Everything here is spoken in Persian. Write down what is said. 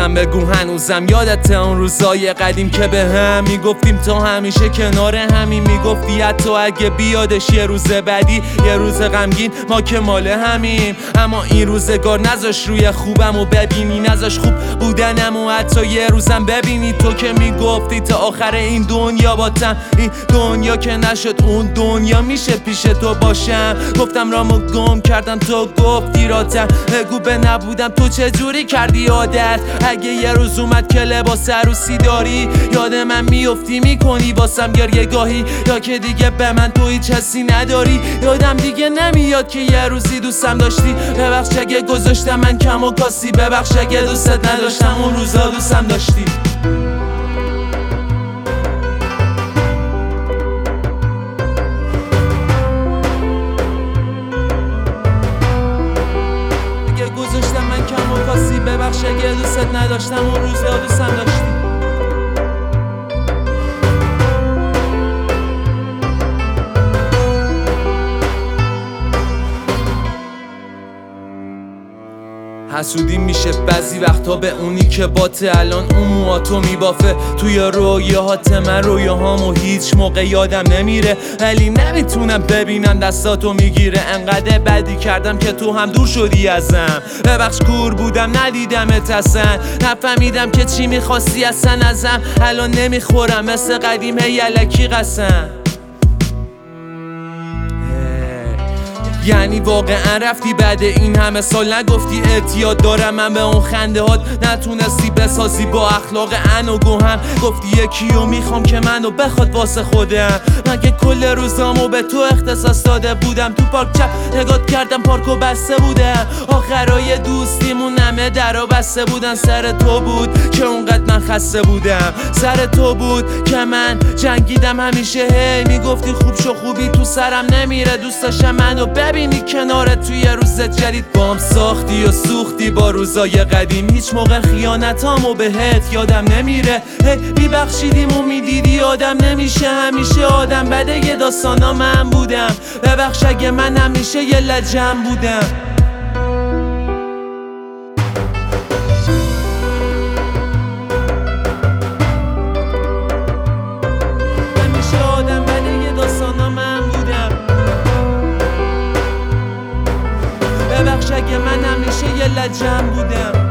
من بگو هنوزم یادت اون روزای قدیم که به هم میگفتیم تا همیشه کنار همین، میگفتی حتی اگه بیادش یه روز بعدی یه روز غمگین ما که مال همیم. اما این روزگار نذاش روی خوبم و ببینی، نذاش خوب بودنم و حتی یه روزم ببینی. تو که میگفتی تا آخر این دنیا باتم، این دنیا که نشد اون دنیا میشه پیش تو باشم. گفتم رامو گم کردم تو گفتی راتم، بگو به نبودم تو چجوری کردی عادت. اگه یه روز اومد که لباس عروسی داری یاد من میفتی میکنی واسم گریه گاهی، یا که دیگه به من تو هیچ حسی نداری. یادم دیگه نمیاد که یه روزی دوستم داشتی، ببخش اگه گذاشتم من کم و کاسی، ببخش اگه دوستت نداشتم اون روزا دوستم داشتی. گذاشتم من کم و کاسی، ببخش اگه دوستت نداشتم اون روزا دوستم داشتی. حسودی میشه بعضی وقتا به اونی که باته، الان اون موهاتو میبافه توی رویاهات من، رویاهامو هیچ موقع یادم نمیره ولی نمیتونم ببینم دستاتو میگیره. انقدر بدی کردم که تو هم دور شدی ازم، ببخش کور بودم ندیدمت اصلا، نفهمیدم که چی میخواستی اصلا ازم. الان نمیخورم مثل قدیم هی الکی قسم. یعنی واقعا رفتی بعد این همه سال، نگفتی اعتیاد دارم من به اون خنده هات، نتونستی بسازی با اخلاق انوگو هم. گفتی یکیو میخوام که منو بخواد واسه خودم، من که کل روزامو به تو اختصاص داده بودم. تو پارک چپ نگات کردم پارکو بسته بودم، آخرای دوستیمون همه درا بسته بودن. سر تو بود که اونقدر من خسته بودم، سر تو بود که من جنگیدم همیشه. هی میگفتی خوب شو خوبی تو سرم نمیره، دوست داشتم منو ببینی کنارت توی روز جدید. بام ساختی و سوختی با روزای قدیم، هیچ موقع خیانتامو بهت یادم نمیره. هی میبخشیدیم و میدیدی آدم نمیشه همیشه آدم بده، یه داستانا من بودم، ببخش اگه من همیشه یه لجم بودم. همیشه آدم بده، یه داستانا من بودم، ببخش اگه من همیشه یه لجم بودم.